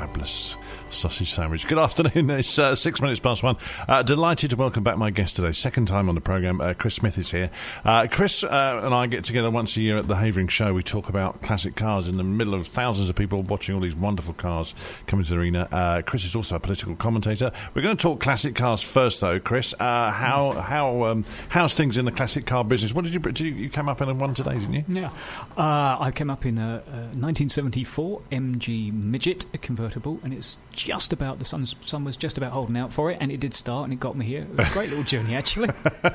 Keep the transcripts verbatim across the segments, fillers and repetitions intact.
fabulous sausage sandwich. Good afternoon. It's uh, six minutes past one. Uh, delighted to welcome back my guest today. Second time on the programme. Uh, Chris Smith is here. Uh, Chris uh, and I get together once a year at the Havering Show. We talk about classic cars in the middle of thousands of people watching all these wonderful cars coming to the arena. Uh, Chris is also a political commentator. We're going to talk classic cars first, though. Chris, uh, how how um, how's things in the classic car business? What did you did you, you came up in one today, didn't you? Yeah, uh, I came up in a, a nineteen seventy-four M G Midget, a convertible, and it's just about the sun's sun was just about holding out for it, and it did start, and it got me here. It was a great little journey, actually.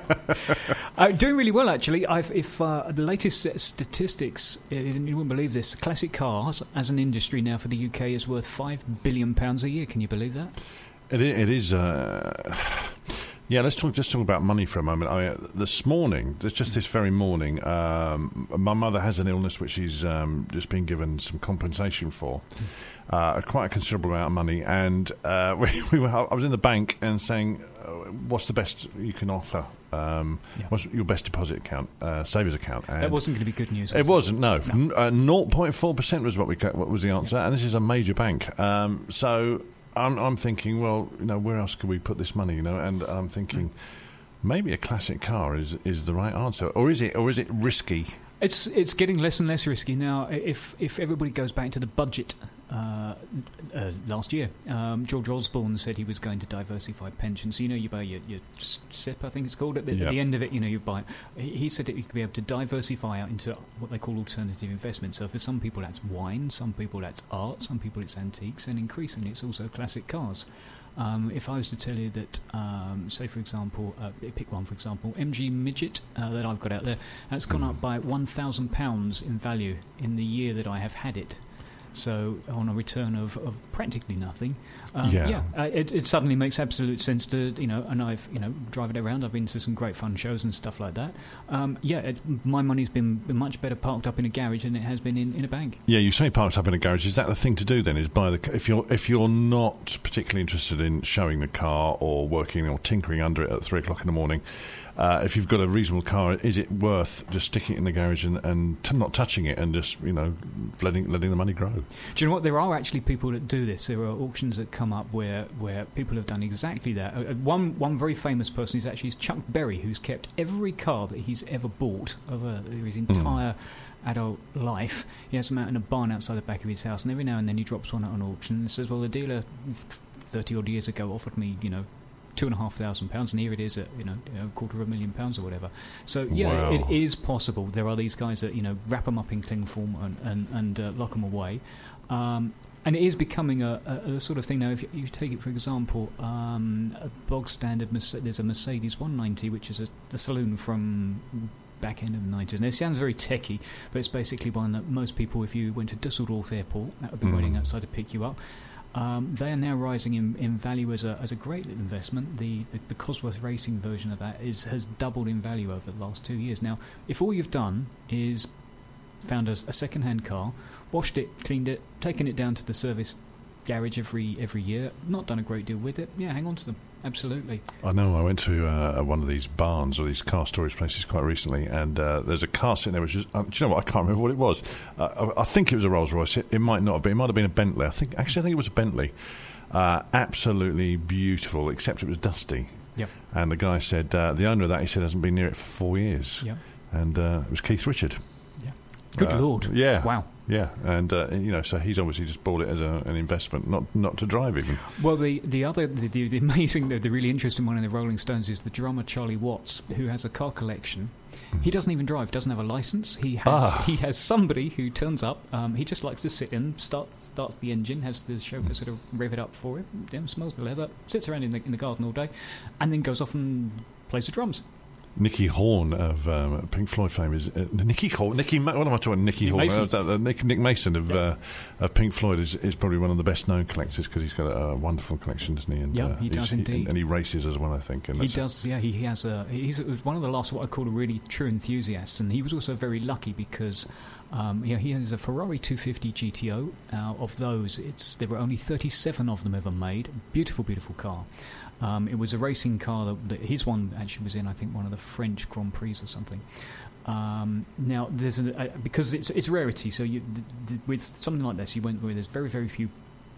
uh, doing really well, actually. I've, if uh, the latest statistics, you wouldn't believe this. Classic cars as an industry now for the U K is worth five billion pounds a year. Can you believe that? It is. It is uh, yeah, let's talk. Just talk about money for a moment. I, this morning, just this very morning, um, my mother has an illness which she's um, just been given some compensation for, uh, quite a considerable amount of money. And uh, we, we were. I was in the bank and saying, uh, "What's the best you can offer? Um, yeah. What's your best deposit account, uh, savers account?" And that wasn't going to be good news. Was it wasn't. No, no. Uh, zero point four percent was what we what was the answer, yeah. and this is a major bank. Um, so. I'm, I'm thinking, well, you know, where else could we put this money? You know, and I'm thinking, mm. maybe a classic car is, is the right answer, or is it, or is it risky? It's it's getting less and less risky now. If if everybody goes back to the budget uh, uh, last year, um, George Osborne said he was going to diversify pensions. You know, you buy your, your S I P, I think it's called. At the, yep. at the end of it, you know, you buy. He said that you could be able to diversify out into what they call alternative investments. So for some people that's wine, some people that's art, some people it's antiques, and increasingly it's also classic cars. Um, if I was to tell you that, um, say for example, uh, pick one for example, M G Midget uh, that I've got out there, that's gone up by one thousand pounds in value in the year that I have had it. So on a return of, of practically nothing, um, yeah, yeah uh, it, it suddenly makes absolute sense to, you know, and I've, you know, driven it around. I've been to some great fun shows and stuff like that. Um, yeah, it, my money's been, been much better parked up in a garage than it has been in, in a bank. Yeah, you say parked up in a garage. Is that the thing to do then? Is buy the if you're if you're not particularly interested in showing the car or working or tinkering under it at three o'clock in the morning. Uh, if you've got a reasonable car, is it worth just sticking it in the garage and, and t- not touching it and just, you know, letting letting the money grow? Do you know what? There are actually people that do this. There are auctions that come up where, where people have done exactly that. Uh, one one very famous person is actually Chuck Berry, who's kept every car that he's ever bought over his entire mm. adult life. He has them out in a barn outside the back of his house, and every now and then he drops one out on auction and says, well, the dealer thirty odd years ago offered me, you know, two and a half thousand pounds, and here it is at, you know, you know, a quarter of a million pounds or whatever. So yeah, wow. it is possible. There are these guys that, you know, wrap them up in cling film and and, and uh, lock them away, um, and it is becoming a, a, a sort of thing now. If you, you take it for example, um, a bog standard, Mercedes, there's a Mercedes one ninety, which is a, the saloon from back end of the nineties, and it sounds very techie, but it's basically one that most people, if you went to Dusseldorf Airport, that would be mm. waiting outside to pick you up. Um, they are now rising in, in value as a as a great investment. The, the the Cosworth Racing version of that is has doubled in value over the last two years. Now, if all you've done is found a, a second-hand car, washed it, cleaned it, taken it down to the service garage every every year, not done a great deal with it, yeah, hang on to them. Absolutely. I know. I went to uh, one of these barns or these car storage places quite recently, and uh, there's a car sitting there which is, uh, do you know what? I can't remember what it was. Uh, I, I think it was a Rolls Royce. It, it might not have been. It might have been a Bentley. I think actually, I think it was a Bentley. Uh, absolutely beautiful, except it was dusty. Yep. And the guy said uh, the owner of that, he said, hasn't been near it for four years. Yep. And uh, it was Keith Richard. Yeah. Good uh, Lord. Yeah. Wow. Yeah, and uh, you know, so he's obviously just bought it as a, an investment, not not to drive even. Well, the the other the, the, the amazing, the, the really interesting one in the Rolling Stones is the drummer Charlie Watts, who has a car collection. He doesn't even drive, doesn't have a license. He has ah. he has somebody who turns up. Um, he just likes to sit in, starts starts the engine, has the chauffeur sort of rev it up for him, then smells the leather, sits around in the in the garden all day, and then goes off and plays the drums. Nicky Horn of um, Pink Floyd fame is uh, Nicky Horn. Nicky, Ma- what am I talking? Nicky Horn. Uh, uh, Nick, Nick Mason of, uh, of Pink Floyd is, is probably one of the best known collectors because he's got a, a wonderful collection, doesn't he? And, yeah, uh, he does he, indeed, and he races as well, I think. And he does. Yeah, he, he has a. He's one of the last what I call a really true enthusiasts, and he was also very lucky because. Um, yeah, he has a Ferrari two fifty G T O. Uh, of those, it's there were only thirty-seven of them ever made. Beautiful, beautiful car. Um, it was a racing car that, that his one actually was in, I think, one of the French Grand Prix or something. Um, now, there's a, a, because it's it's rarity. So you, th- th- with something like this, you went where there's very very few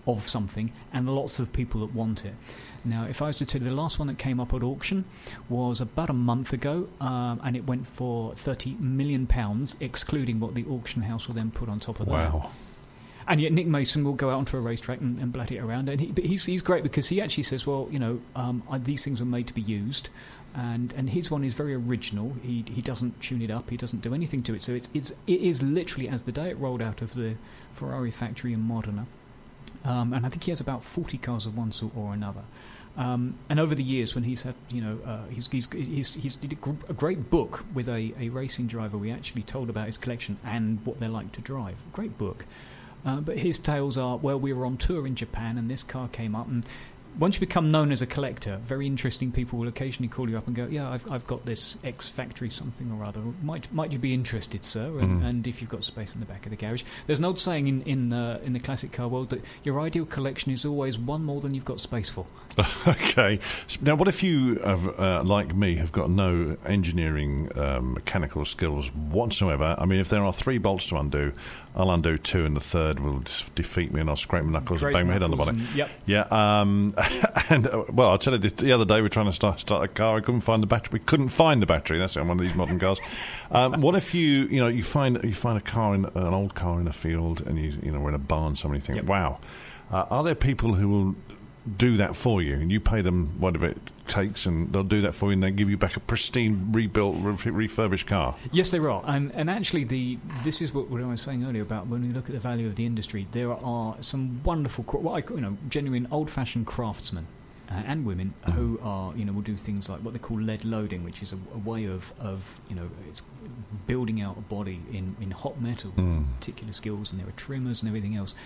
of something and lots of people that want it. Now, if I was to tell you, the last one that came up at auction was about a month ago, um, and it went for thirty million pounds, excluding what the auction house will then put on top of that. Wow. And yet Nick Mason will go out onto a racetrack and, and blat it around. And he, but he's, he's great because he actually says, well, you know, um, I, these things were made to be used. And and his one is very original. He he doesn't tune it up. He doesn't do anything to it. So it's, it's, it is literally as the day it rolled out of the Ferrari factory in Modena. Um, and I think he has about forty cars of one sort or another. Um, and over the years, when he's had, you know, uh, he's, he's he's he's did a great book with a, a racing driver. We actually told about his collection and what they're like to drive. Great book. Uh, but his tales are, well, we were on tour in Japan and this car came up, and once you become known as a collector, very interesting people will occasionally call you up and go, yeah, I've I've got this X factory something or other. Might might you be interested, sir? And, mm. and if you've got space in the back of the garage. There's an old saying in in, uh, in the classic car world that your ideal collection is always one more than you've got space for. Okay. Now, what if you, have, uh, like me, have got no engineering, um, mechanical skills whatsoever? I mean, if there are three bolts to undo, I'll undo two, and the third will just defeat me, and I'll scrape my knuckles Crazy and bang my head on the bonnet. And, yep. Yeah. Um, and uh, well, I'll tell you, the other day we were trying to start, start a car. I couldn't find the battery. We couldn't find the battery. That's on one of these modern cars. Um, what if you, you know, you find you find a car in an old car in a field, and you, you know, we're in a barn somewhere. You think, yep. wow, uh, are there people who will do that for you, and you pay them whatever it takes, and they'll do that for you, and they give you back a pristine, rebuilt, re- refurbished car? Yes, there are, and and actually, the this is what, what I was saying earlier about when we look at the value of the industry. There are some wonderful, what I call, you know, genuine old-fashioned craftsmen uh, and women mm. who are, you know, will do things like what they call lead loading, which is a, a way of of you know, it's building out a body in in hot metal, mm. particular skills, and there are trimmers and everything else.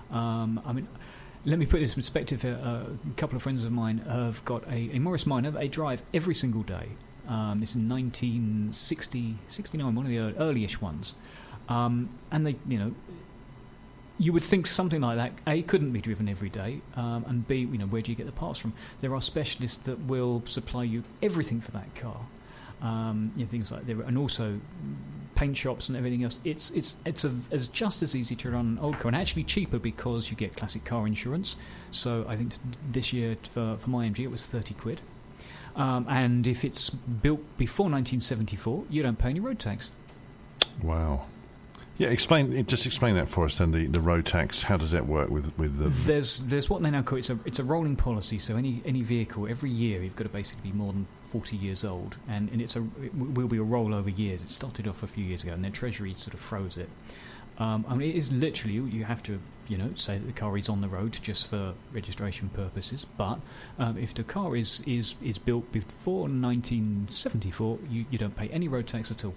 Um, I mean. Let me put this in perspective. Uh, a couple of friends of mine have got a, a Morris Minor that they drive every single day. Um, it's in nineteen sixty, sixty-nine, one of the early-ish ones. Um, and they, you know, you would think something like that, A, couldn't be driven every day, um, and B, you know, where do you get the parts from? There are specialists that will supply you everything for that car. Um, you know, things like there, and also paint shops and everything else. It's it's it's a, as just as easy to run an old car, and actually cheaper because you get classic car insurance. So I think this year for for my M G it was thirty quid, um, and if it's built before nineteen seventy-four, you don't pay any road tax. Wow. Yeah, explain. Just explain that for us. Then the, the road tax. How does that work with with the? There's there's what they now call it's a it's a rolling policy. So any any vehicle every year you've got to basically be more than forty years old, and, and it's a it will be a roll over years. It started off a few years ago, and then Treasury sort of froze it. Um, I mean, it is literally you have to you know say that the car is on the road just for registration purposes. But um, if the car is is is built before nineteen seventy-four, you you don't pay any road tax at all.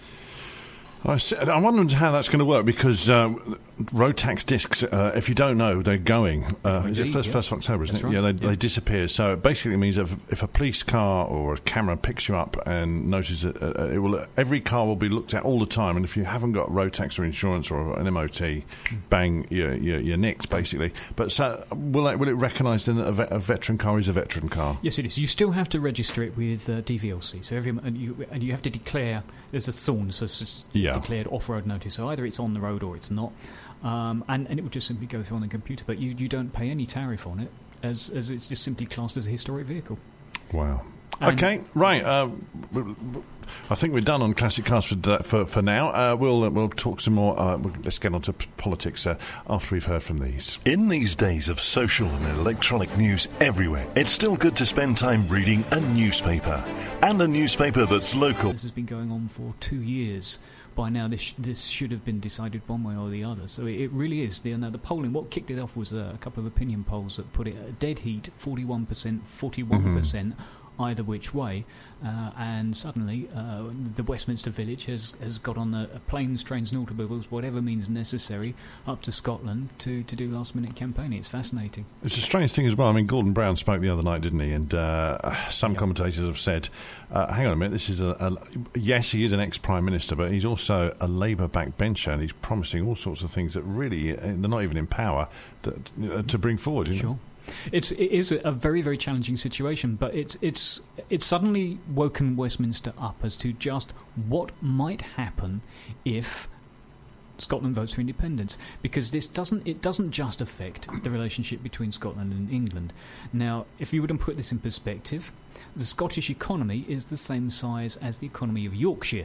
I wonder how that's going to work, because uh, road tax discs, uh, if you don't know, they're going. Uh, Indeed, is it first, yeah. first of October, isn't That's it? right. Yeah, they, yeah, they disappear. So it basically means if, if a police car or a camera picks you up and notices it, uh, it will, every car will be looked at all the time. And if you haven't got road tax or insurance or an M O T, bang, you're, you're, you're nicked, basically. But so will, that, will it recognise then that a, vet, a veteran car is a veteran car? Yes, it is. You still have to register it with uh, D V L C. So every and you and you have to declare there's a thorn, so it's yeah. declared off-road notice. So either it's on the road or it's not, um, and and it will just simply go through on the computer. But you, you don't pay any tariff on it, as as it's just simply classed as a historic vehicle. Wow. And okay, right. Uh, I think we're done on classic cars for for, for now. Uh, we'll uh, we'll talk some more. Uh, let's get on to p- politics uh, after we've heard from these. In these days of social and electronic news everywhere, it's still good to spend time reading a newspaper, and a newspaper that's local. This has been going on for two years. By now, this this should have been decided one way or the other. So it, it really is. The, the polling, what kicked it off was a, a couple of opinion polls that put it at dead heat, forty-one percent, forty-one percent. Mm-hmm. Either which way, uh, and suddenly uh, the Westminster Village has, has got on the planes, trains and automobiles, whatever means necessary, up to Scotland to, to do last-minute campaigning. It's fascinating. It's a strange thing as well. I mean, Gordon Brown spoke the other night, didn't he? And uh, some yep. commentators have said, uh, hang on a minute, this is a, a... Yes, he is an ex-Prime Minister, but he's also a Labour backbencher, and he's promising all sorts of things that really, they're not even in power to, to bring forward. You know? Sure. It's it is a very very challenging situation, but it's it's it's suddenly woken Westminster up as to just what might happen if Scotland votes for independence, because this doesn't it doesn't just affect the relationship between Scotland and England. Now, if you were to put this in perspective, the Scottish economy is the same size as the economy of Yorkshire.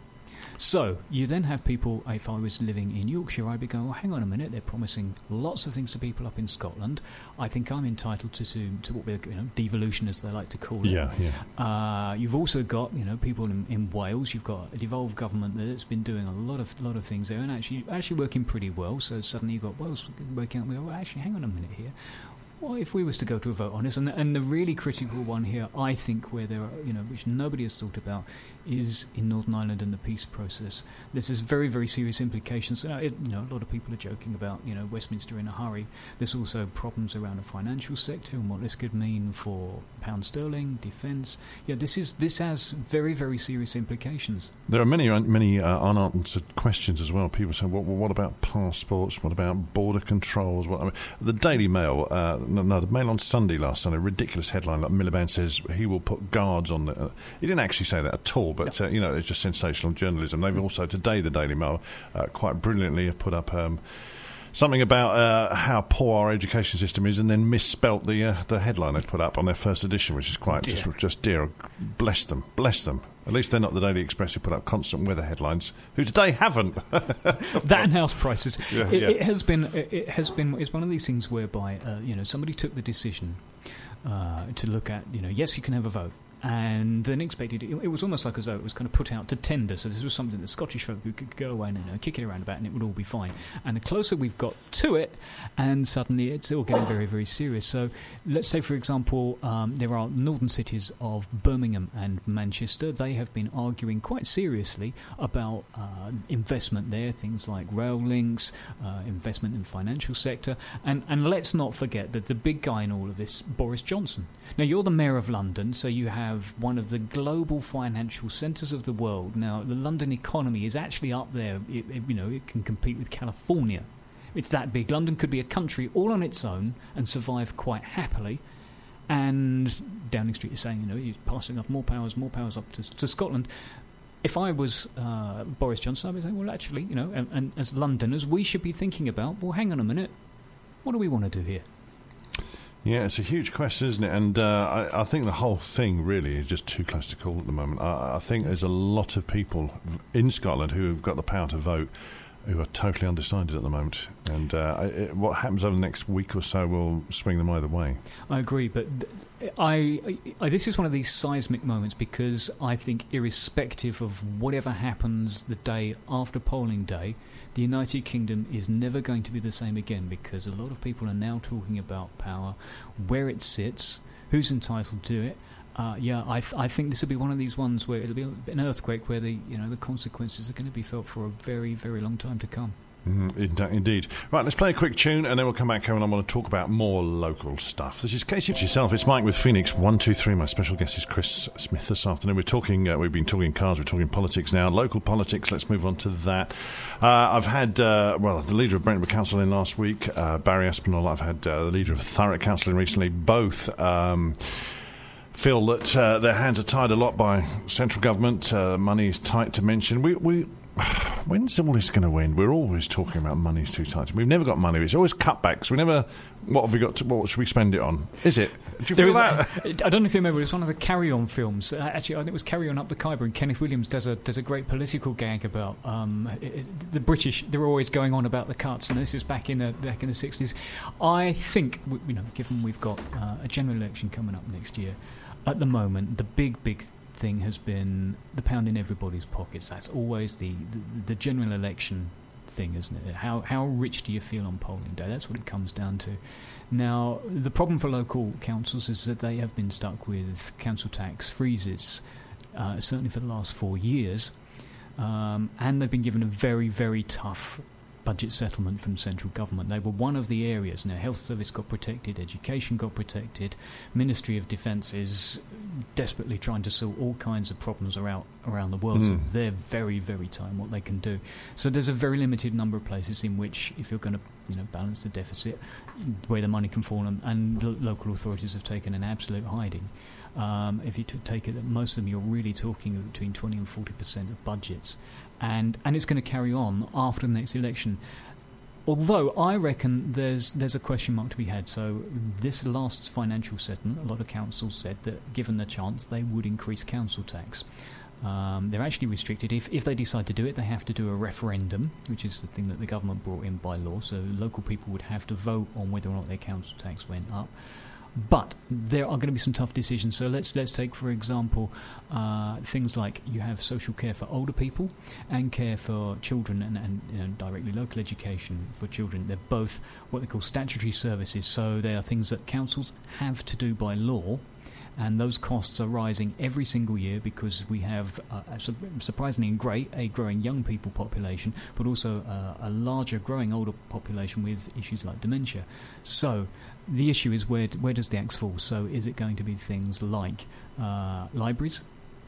So you then have people, if I was living in Yorkshire, I'd be going, well, hang on a minute, they're promising lots of things to people up in Scotland. I think I'm entitled to to, to what we're, you know, devolution, as they like to call it. Yeah, yeah. Uh, you've also got, you know, people in, in Wales. You've got a devolved government that's been doing a lot of lot of things there, and actually actually working pretty well. So suddenly you've got Wales working out. Well, actually, hang on a minute here. Well, if we was to go to a vote on this, and, and the really critical one here, I think, where there are, you know, which nobody has thought about, is in Northern Ireland and the peace process. This has very, very serious implications. Uh, it, you know, a lot of people are joking about, you know, Westminster in a hurry. There's also problems around the financial sector and what this could mean for pound sterling, defence. Yeah, this is this has very, very serious implications. There are many, many uh, unanswered questions as well. People say, well, well, what about passports? What about border controls? What, I mean, the Daily Mail. Uh, No, no, the Mail on Sunday last Sunday, a ridiculous headline like Miliband says he will put guards on the... Uh, he didn't actually say that at all, but, uh, you know, it's just sensational journalism. They've also, today, the Daily Mail, uh, quite brilliantly have put up... Um, something about uh, how poor our education system is, and then misspelt the uh, the headline they put up on their first edition, which is quite dear. just, just dear. Bless them, bless them. At least they're not the Daily Express who put up constant weather headlines, who today haven't. That and house prices. Yeah, it, yeah. it has been. It has been. It's one of these things whereby uh, you know, somebody took the decision uh, to look at, you know, yes, you can have a vote. And then expected it, it was almost like as though it was kind of put out to tender. So this was something that Scottish folk could go away and, you know, kick it around about, and it would all be fine. And the closer we've got to it, and suddenly it's all getting very, very serious. So let's say, for example, um, there are northern cities of Birmingham and Manchester. They have been arguing quite seriously about uh, investment there, things like rail links, uh, investment in the financial sector. And, and let's not forget that the big guy in all of this, Boris Johnson. Now, you're the Mayor of London, so you have one of the global financial centres of the world. Now, the London economy is actually up there. It, it, you know, it can compete with California. It's that big. London could be a country all on its own and survive quite happily. And Downing Street is saying, you know, you're passing off more powers, more powers up to, to Scotland. If I was uh, Boris Johnson, I would say, well, actually, you know, and, and as Londoners, we should be thinking about, well, hang on a minute, what do we want to do here? Yeah, it's a huge question, isn't it? And uh, I, I think the whole thing really is just too close to call at the moment. I, I think there's a lot of people in Scotland who have got the power to vote who are totally undecided at the moment. And uh, it, what happens over the next week or so will swing them either way. I agree, but I, I this is one of these seismic moments, because I think irrespective of whatever happens the day after polling day, the United Kingdom is never going to be the same again, because a lot of people are now talking about power, where it sits, who's entitled to it. Uh, yeah, I, th- I think this will be one of these ones where it'll be an earthquake where the you know the consequences are going to be felt for a very, very long time to come. Mm, indeed. Right, let's play a quick tune and then we'll come back and I want to talk about more local stuff. This is Casey yourself. It's Mike with Phoenix one two three. My special guest is Chris Smith this afternoon. We're talking. Uh, we've been talking cars. We're talking politics now. Local politics. Let's move on to that. Uh, I've had uh, well the leader of Brentwood Council in last week, uh, Barry Aspinall. I've had uh, the leader of Thurrock Council in recently. Both. Um, feel that uh, their hands are tied a lot by central government. Uh, money is tight to mention. We, we, when's all this going to end? We're always talking about money's too tight. We've never got money. It's always cutbacks. We never. What have we got? To, what should we spend it on? Is it? Do you there feel that? A, I don't know if you remember. It was one of the Carry On films. Uh, actually, I think it was Carry On Up the Khyber, and Kenneth Williams does a does a great political gag about um, it, it, the British. They're always going on about the cuts, and this is back in the back in the sixties. I think, you know, given we've got uh, a general election coming up next year. At the moment, the big, big thing has been the pound in everybody's pockets. That's always the, the, the general election thing, isn't it? How how rich do you feel on polling day? That's what it comes down to. Now, the problem for local councils is that they have been stuck with council tax freezes, uh, certainly for the last four years, um, and they've been given a very, very tough budget settlement from central government. They were one of the areas. Now, health service got protected, education got protected, Ministry of Defence is desperately trying to solve all kinds of problems around around the world. Mm. So they're very, very tight on what they can do. So there's a very limited number of places in which, if you're going to you know, balance the deficit, where the money can fall, and, and lo- local authorities have taken an absolute hiding. Um, if you t- take it that most of them, you're really talking between twenty and forty percent of budgets, and and it's going to carry on after the next election. Although I reckon there's there's a question mark to be had. So this last financial settlement, a lot of councils said that given the chance, they would increase council tax. Um, they're actually restricted. If if they decide to do it, they have to do a referendum, which is the thing that the government brought in by law. So local people would have to vote on whether or not their council tax went up. But there are going to be some tough decisions. So let's let's take, for example, uh, things like you have social care for older people and care for children, and, and you know, directly local education for children. They're both what they call statutory services. So they are things that councils have to do by law. And those costs are rising every single year because we have, uh, surprisingly and great, a growing young people population, but also uh, a larger growing older population with issues like dementia. So the issue is where where does the axe fall? So is it going to be things like uh, libraries,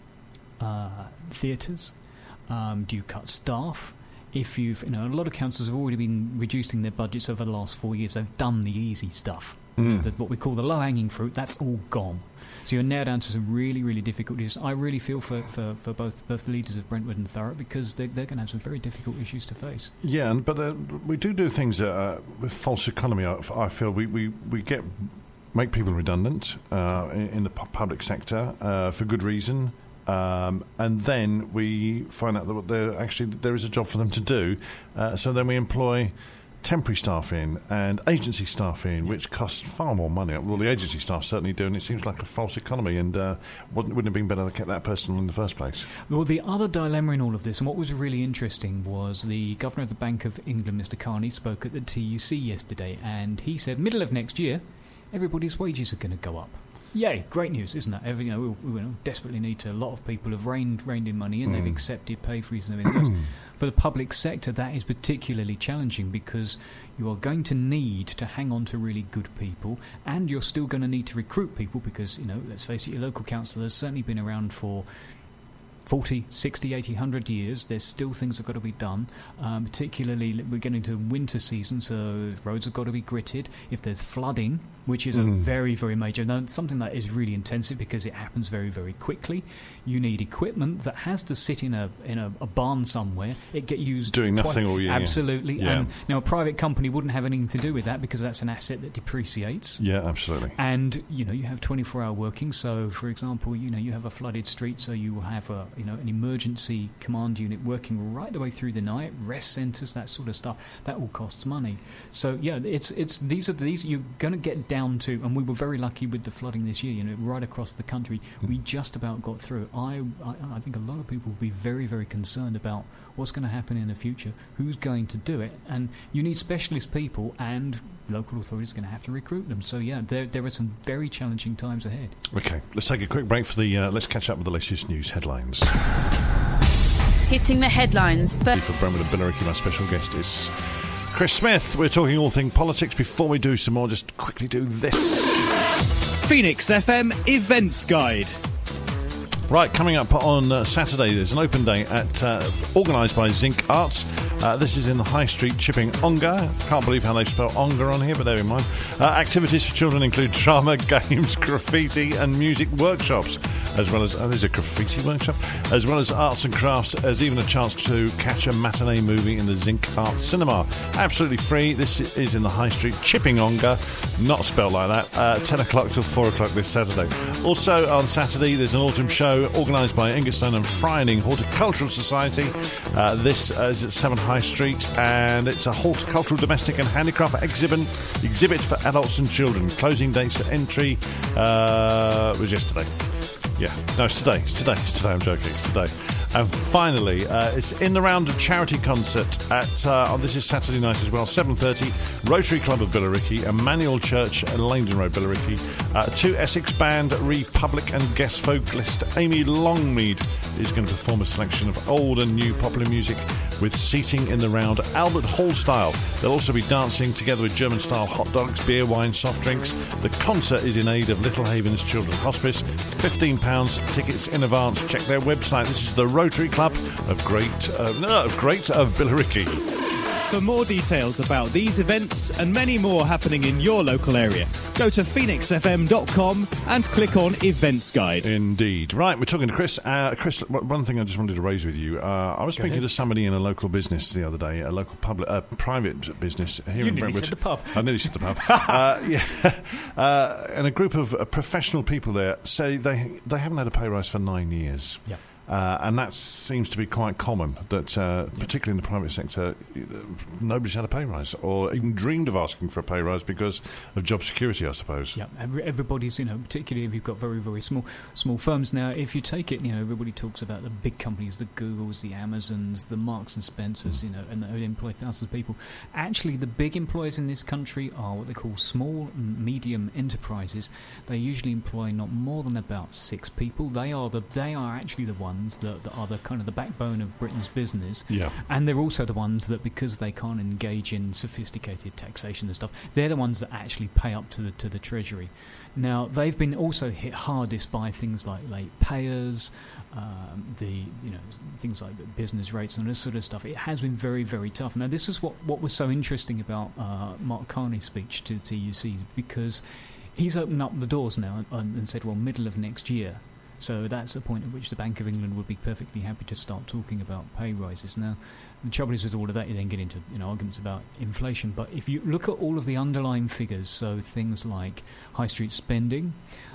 uh, theatres? Um, do you cut staff? If you've, you know, a lot of councils have already been reducing their budgets over the last four years. They've done the easy stuff, mm. the, what we call the low-hanging fruit. That's all gone. So you're now down to some really, really difficult issues. I really feel for, for, for both both the leaders of Brentwood and Thurrock because they're, they're going to have some very difficult issues to face. Yeah, and, but uh, we do do things uh, with false economy. I, I feel we, we, we get make people redundant uh, in, in the pu- public sector uh, for good reason. Um, and then we find out that there actually there is a job for them to do. Uh, so then we employ temporary staff in and agency staff in, which costs far more money. Well, the agency staff certainly do, and it seems like a false economy, and uh, wouldn't, wouldn't it have been better to keep that person in the first place? Well, the other dilemma in all of this, and what was really interesting, was the Governor of the Bank of England, Mister Carney, spoke at the T U C yesterday, and he said middle of next year, everybody's wages are going to go up. Yay, great news, isn't it? Every, you know, we, we desperately need to. A lot of people have reined, reined in money and mm. they've accepted pay freeze and everything else. For the public sector, that is particularly challenging because you are going to need to hang on to really good people, and you're still going to need to recruit people because, you know, let's face it, your local council has certainly been around for forty, sixty, eighty, one hundred years. There's still things that have got to be done. Um, particularly, we're getting to winter season, so roads have got to be gritted. If there's flooding, which is mm. a very, very major, no, something that is really intensive because it happens very, very quickly. You need equipment that has to sit in a in a, a barn somewhere. It get used doing nothing twi- all year. Absolutely, yeah. and now a private company wouldn't have anything to do with that because that's an asset that depreciates. Yeah, absolutely. And you know you have twenty-four hour working. So, for example, you know you have a flooded street, so you will have a you know an emergency command unit working right the way through the night, rest centres, that sort of stuff. That all costs money. So yeah, it's it's these are these you're going to get down to, and we were very lucky with the flooding this year. You know, right across the country, we just about got through. I I, I think a lot of people will be very very concerned about what's going to happen in the future, who's going to do it, and you need specialist people, and local authorities are going to have to recruit them. So yeah, there there are some very challenging times ahead. Okay, let's take a quick break for the. Uh, let's catch up with the latest news headlines. Hitting the headlines. But for Brentwood and Billericay, my special guest is Chris Smith. We're talking all things politics. Before we do some more, just quickly do this. Phoenix F M Events Guide. Right, coming up on uh, Saturday, there's an open day at uh, organised by Zinc Arts. Uh, this is in the High Street, Chipping Ongar. Can't believe how they spell Ongar on here, but there in mind. Uh, activities for children include drama, games, graffiti and music workshops, as well as, oh, there's a graffiti workshop, as well as arts and crafts. There's even a chance to catch a matinee movie in the Zinc Arts Cinema. Absolutely free. This is in the High Street, Chipping Ongar, not spelled like that, uh, ten o'clock till four o'clock this Saturday. Also on Saturday, there's an autumn show organised by Ingerstone and Freining Horticultural Society. Uh, this uh, is at seven High Street, and it's a horticultural, domestic and handicraft exhibit exhibit for adults and children. Closing dates for entry uh, was yesterday. Yeah, no, it's today. It's today. It's today. I'm joking. It's today. And finally, uh, it's In the Round, a charity concert at, uh, oh, this is Saturday night as well, seven thirty, Rotary Club of Billericay, Emmanuel Church, Langdon Road, Billericay. Uh, two Essex Band, Republic and guest vocalist Amy Longmead is going to perform a selection of old and new popular music with seating in the round, Albert Hall style. They'll also be dancing together with German-style hot dogs, beer, wine, soft drinks. The concert is in aid of Little Havens Children's Hospice. fifteen pounds, tickets in advance. Check their website. This is the Rotary Club of Great, uh, no, of Great of Billericay. For more details about these events and many more happening in your local area, go to phoenix f m dot com and click on Events Guide. Indeed. Right, we're talking to Chris. Uh, Chris, one thing I just wanted to raise with you. Uh, I was Go speaking ahead. to somebody in a local business the other day, a local public, uh, private business here You in nearly Brentwood. said the pub. I nearly said the pub. uh, yeah. uh, and a group of uh, professional people there say they they haven't had a pay rise for nine years. Yeah. Uh, and that seems to be quite common, that uh, particularly in the private sector, nobody's had a pay rise or even dreamed of asking for a pay rise because of job security, I suppose. Yeah, every, everybody's, you know, particularly if you've got very, very small small firms. Now, if you take it, you know, everybody talks about the big companies, the Googles, the Amazons, the Marks and Spencers, you know, and they employ thousands of people. Actually, the big employers in this country are what they call small and medium enterprises. They usually employ not more than about six people. They are the they are actually the ones that, that are the kind of the backbone of Britain's business. Yeah. And they're also the ones that, because they can't engage in sophisticated taxation and stuff, they're the ones that actually pay up to the to the Treasury. Now, they've been also hit hardest by things like late payers, um, the you know things like the business rates and this sort of stuff. It has been very, very tough. Now, this is what, what was so interesting about uh, Mark Carney's speech to T U C, because he's opened up the doors now and, and said, well, middle of next year. So that's the point at which the Bank of England would be perfectly happy to start talking about pay rises. Now, the trouble is with all of that, you then get into you know arguments about inflation. But if you look at all of the underlying figures, so things like high street spending,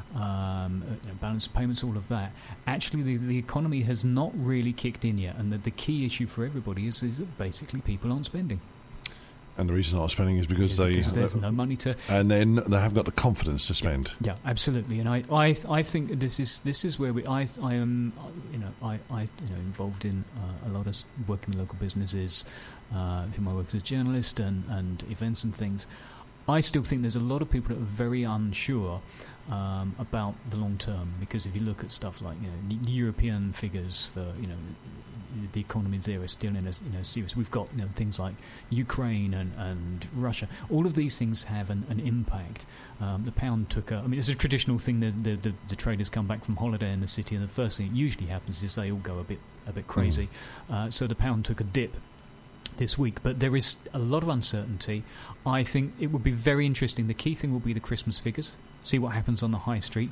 um, you know, balance of payments, all of that, actually the, the economy has not really kicked in yet. And the, the key issue for everybody is, is that basically people aren't spending. And the reason they're not spending is because they because there's no money to, and then they haven't got the confidence to spend. Yeah, absolutely. And I, I, I think this is this is where we, I, I am, you know, I, I, you know, involved in uh, a lot of s- working with local businesses uh, through my work as a journalist and, and events and things. I still think there's a lot of people that are very unsure um, about the long term, because if you look at stuff like you know the European figures for you know. the economies there are still in a you know serious. We've got you know things like Ukraine and, and Russia. All of these things have an, an impact. Um, the pound took a. I mean, it's a traditional thing that the, the the traders come back from holiday in the city, and the first thing that usually happens is they all go a bit a bit crazy. Mm. Uh, so the pound took a dip this week, but there is a lot of uncertainty. I think it would be very interesting. The key thing will be the Christmas figures. See what happens on the high street.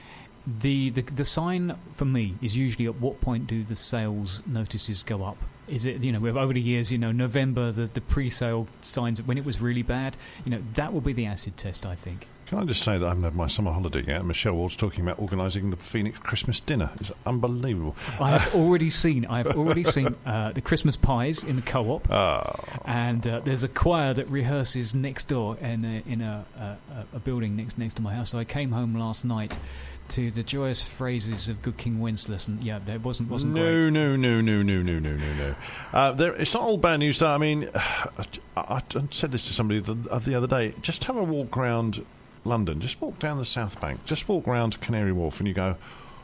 The, the the sign for me is usually at what point do the sales notices go up? Is it, you know, over the years, you know, November, the, the pre-sale signs, when it was really bad, you know, that will be the acid test, I think. Can I just say that I haven't had my summer holiday yet? Michelle Ward's talking about organising the Phoenix Christmas dinner. It's unbelievable. I have already seen, I have already seen uh, the Christmas pies in the co-op, Oh. and uh, there's a choir that rehearses next door in a, in a, a, a building next next to my house. So I came home last night to the joyous phrases of Good King Wenceslas, and yeah, that wasn't wasn't no, great. No, no, no, no, no, no, no, no. Uh, there, it's not all bad news, though. I mean, I, I said this to somebody the, the other day. Just have a walk around London. Just walk down the South Bank. Just walk round Canary Wharf, and you go,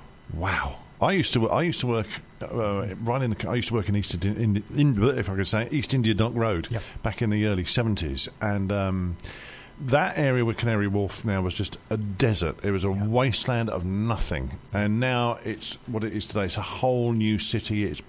"Wow." I used to. I used to work uh, right in the. I used to work in East, in, in, if I could say, East India Dock Road, Yep. back in the early seventies, and. Um, That area with Canary Wharf now was just a desert. It was a yeah. wasteland of nothing. And now it's what it is today. It's a whole new city. It's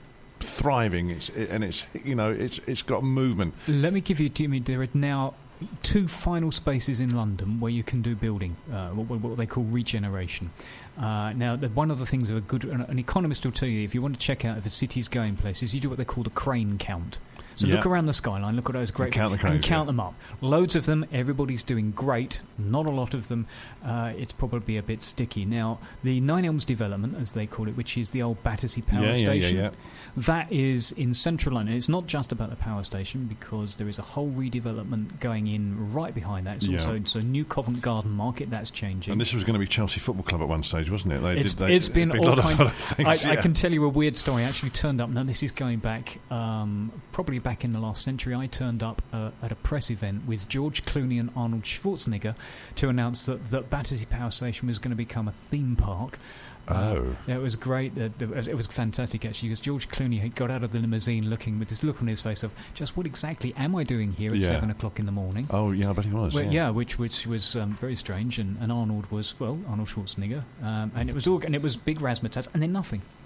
thriving. It's it, and it's you know it's it's got movement. Let me give you. Do you mean there are now two final spaces in London where you can do building, uh, what, what they call regeneration. Uh, now, the, one of the things of a good an, an economist will tell you, if you want to check out if a city's going places, you do what they call the crane count. So Yeah. look around the skyline, look at those great... And count the cranes, and count yeah. them up. Loads of them, everybody's doing great. Not a lot of them. Uh, it's probably a bit sticky. Now, the Nine Elms development, as they call it, which is the old Battersea Power Yeah, yeah, yeah, Station, yeah. that is in central London. It's not just about the power station, because there is a whole redevelopment going in right behind that. It's Yeah. also so New Covent Garden Market, that's changing. And this was going to be Chelsea Football Club at one stage, wasn't it? They It's, did, they, it's been a all lot of kinds other of things. I, I yeah. can tell you a weird story. I actually turned up. Now, this is going back, um, probably back in the last century. I turned up uh, at a press event with George Clooney and Arnold Schwarzenegger to announce that, that Battersea Power Station was going to become a theme park. Oh. Uh, it was great. Uh, it was fantastic, actually, because George Clooney had got out of the limousine looking with this look on his face of, just what exactly am I doing here at Yeah. seven o'clock in the morning? Oh, yeah, I bet he was. Well, yeah. yeah, which which was um, very strange, and, and Arnold was well, Arnold Schwarzenegger, um, and it was all and it was big razzmatazz, and then nothing.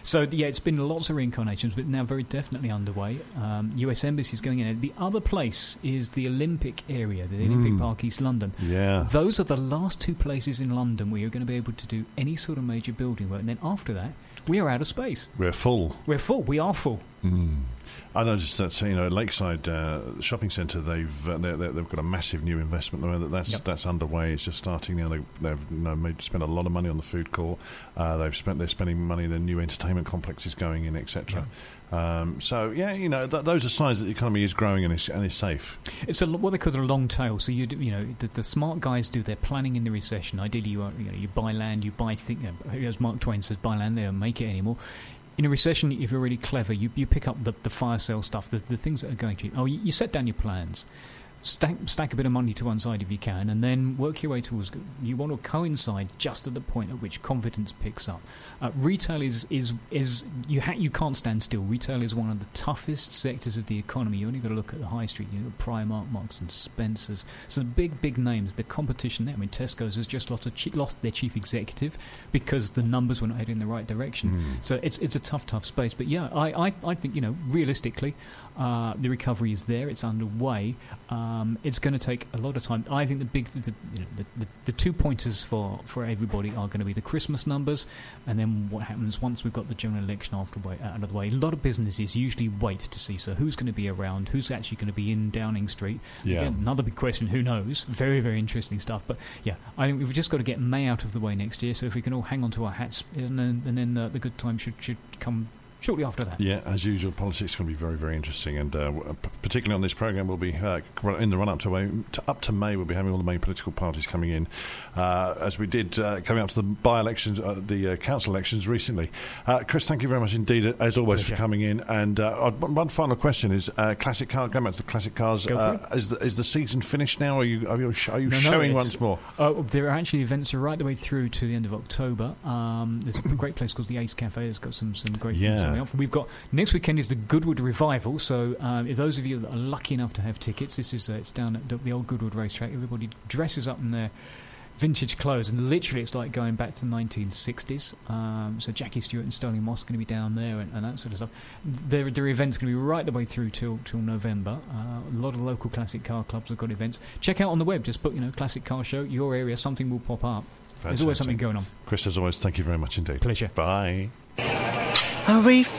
So, yeah, it's been lots of reincarnations, but now very definitely underway. Um, U S Embassy is going in. The other place is the Olympic area, the Olympic Mm. Park, East London. Yeah. Those are the last two places in London where you're going to be able to do any sort of major building work. And then after that, we are out of space. We're full. We're full. We are full. Mm. I noticed that, you know, Lakeside uh, Shopping Centre, they've uh, they're, they've got a massive new investment there. That that's Yep. that's underway. It's just starting. You know, they, they've you know, made, spent a lot of money on the food court. Uh, they've spent they're spending money. The new entertainment complex is going in, et cetera. Um, so yeah, you know, th- those are signs that the economy is growing and is and is safe. It's a, what they call a long tail. So you do, you know the, the smart guys do their planning in the recession. Ideally, you are, you know you buy land, you buy things. You know, as Mark Twain says, buy land, they don't make it anymore. In a recession, if you're really clever, you, you pick up the, the fire sale stuff, the, the things that are going to. Oh, you, you set down your plans. Stack, stack a bit of money to one side if you can, and then work your way towards. You want to coincide just at the point at which confidence picks up. Uh, retail is is is you ha- you can't stand still. Retail is one of the toughest sectors of the economy. You only got to look at the high street. You know, Primark, Marks and Spencers. So the big big names. The competition there. I mean, Tesco's has just lost a chi- lost their chief executive because the numbers were not heading in the right direction. Mm. So it's it's a tough tough space. But yeah, I I, I think you know realistically. Uh, the recovery is there; it's underway. Um, it's going to take a lot of time. I think the big, the, you know, the, the, the two pointers for, for everybody are going to be the Christmas numbers, and then what happens once we've got the general election after way, out of the way. A lot of businesses usually wait to see so who's going to be around, who's actually going to be in Downing Street. Yeah. Again, another big question: who knows? Very very interesting stuff. But yeah, I think we've just got to get May out of the way next year. So if we can all hang on to our hats, and then and then uh, the good time should should come shortly after that. Yeah, as usual, politics is going to be very, very interesting, and uh, p- particularly on this programme, we'll be uh, in the run up to, May, to up to May. We'll be having all the main political parties coming in, uh, as we did uh, coming up to the by-elections, uh, the uh, council elections recently. Uh, Chris, thank you very much indeed, as always, Pleasure. for coming in. And uh, one final question is: uh, classic car. Going back to the classic cars, Go for uh, it. is the, is the season finished now? Or are you are you, sh- are you No, no, showing it's- once more? Uh, there are actually events right the way through to the end of October. Um, there's a great place called the Ace Cafe. It's got some, some great Yeah. things going on. We've got next weekend is the Goodwood Revival. So um, if those of you that are lucky enough to have tickets, this is uh, it's down at the, the old Goodwood racetrack. Everybody dresses up in their vintage clothes, and literally it's like going back to the nineteen sixties. Um, so Jackie Stewart and Sterling Moss are going to be down there, and, and that sort of stuff. Their, their event's going to be right the way through till till November. Uh, a lot of local classic car clubs have got events. Check out on the web, just put you know classic car show, your area, something will pop up. There's always Fantastic. something going on. Chris, as always, thank you very much indeed. Pleasure. Bye. Are we